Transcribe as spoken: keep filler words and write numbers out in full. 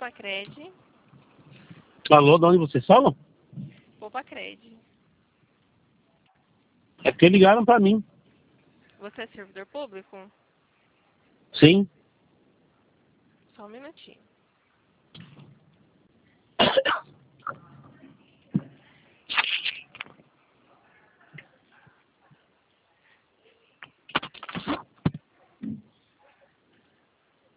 Poupacred. Alô, de onde vocês falam? Poupacred. É porque ligaram pra mim. Você é servidor público? Sim. Só um minutinho.